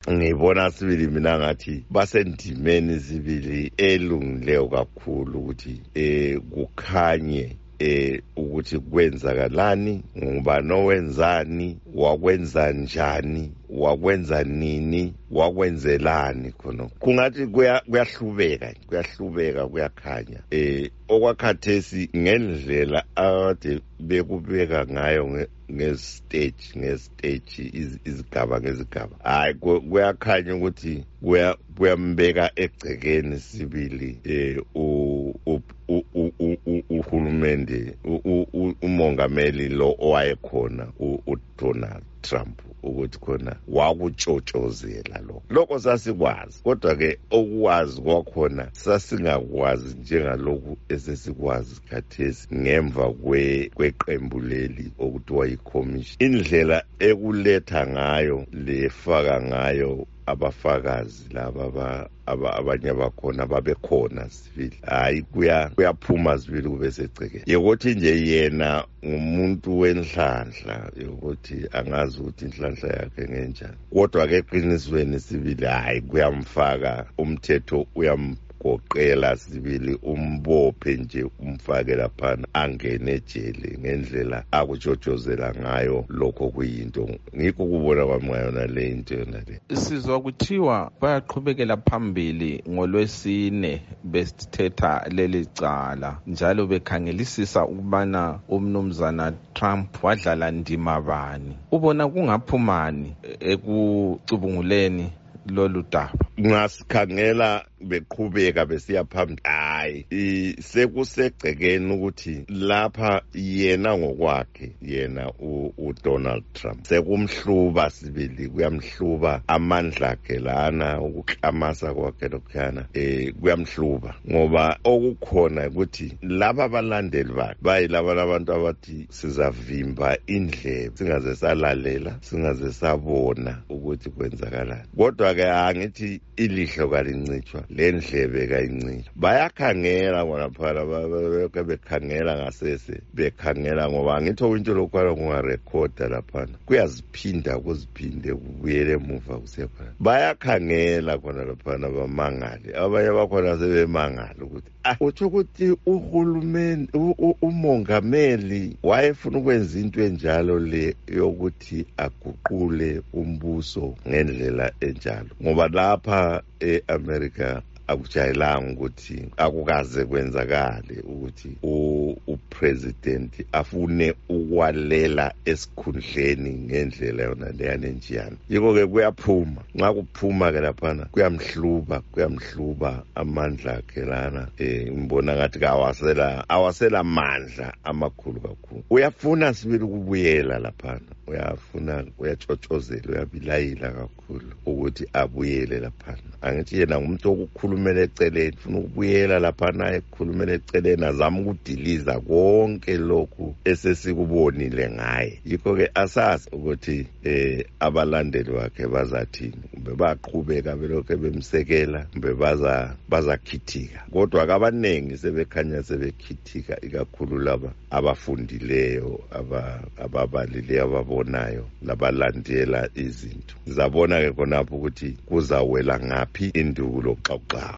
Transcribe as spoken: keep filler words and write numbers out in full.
ngibona sibili mina ngathi basendimeni sibili elungileyo kakhulu ukuthi eh kukhanye eh ukuthi kwenzakalani, ngubani owenzani, wakwenza njani, wakwenza nini, wakwenzelani khona. Kungathi kuyahlubeka kuyahlubeka kuyakhanya eh okwakhathesi ngendlela ade bekubeka ngayo ngestage ngestage izigaba ngezigaba. Hayi kuyakhanya ukuthi kuyambeka egcekeni sibili eh uhulumende umongameli lo owayekhona uDonald Trump ukuthi khona wakutshotshozela lo lokho sasikwazi, kodwa ke okwazi kwakhona sasingakwazi njengalokhu esesikwazi khathesi ngemva kweqembu leli okuthiwa yiCommission. Indlela ekuletha ngayo lefaka ngayo abafakazi laba abanye bakhona babekhona sibili, hayi kuya kuyaphuma sibili kube segcekeni yokuthi nje yena umuntu wenhlanhla yokuthi angazi ukuthi inhlanhla yakhe ngenjani, kodwa ke eqinisweni sibili hayi kuyamfaka umthetho uyam goqela sibili umbophe nje umfake lapha angene ejele ngendlela akujojozela ngayo lokho kuyinto. Ngikho kubona kwami ngayona le into yona le. Sizwa kuthiwa bayaqhubekela phambili ngolwesine besithetha leli cala njalo bekhangelisisa ukubana umnumzana Trump wadlala ndima bani. Ubona kungaphumani ekucubunguleni lolu daba? Ngasikhangela beqhubeka besiya phambili, hayi sekusegcekeni ukuthi lapha yena ngokwakhe yena uDonald Trump sekumhluba sibili, kuyamhluba amandla akhe lana ukuklamasa kwakhe lokhana eh kuyamhluba ngoba okukhona ukuthi laba abalandeli bakhe bayilaba abantu abathi sizavimba indlebe singaze salalela singaze sabona ukuthi kwenzakalani. Kodwa ke angithi ilihlo kalincitshwa lendlebe kayincitshwa. Bayakhangela bona phala bake bekhangela ngasese bekhangela ngoba ngitho into lokwala kungarekhoda lapha kuyaziphinda kuziphinde kubuyele emuva kusepha. Bayakhangela khona lapha bamangale abanye bakhona sebemangala ukuthi ah utho ukuthi uhulumeni umongameli wayefuna ukwenza into enjalo le yokuthi aguqule umbuso ngendlela enjalo ngoba lapha eAmerica akujayelanga ukuthi akukaze kwenzakale ukuthi upresident afune ukwalela esikhundleni ngendlela yona leyana njiyana. Yiko ke kuyaphuma, nxa kuphuma ke lapha kuyamhluba kuyamhluba amandla akhe lana eh ngibona ngathi kawasela awasela amandla amakhulu kakhulu. Uyafuna sibili ukubuyela lapha, uyafuna uyatshotshozela uyabilayila kakhulu ukuthi abuyele lapha. Angithi yena ngumuntu okukhulumela eceleni, ufuna ukubuyela lapha naye ekhulumela eceleni azama ukudiliza konke lokhu esesikubonile ngaye. Yikho ke asazi ukuthi eh abalandeli bakhe bazathini, kumbe baqhubeka belokho bemsekela kumbe baza bazakhithika. Kodwa akabanengi sebekhanya sebekhithika, ikakhulu laba abafundileyo ababalileyo ababonayo labalandela izinto. Sizabona ke khonapho ukuthi kuzawela ngaphi induku loxoxa.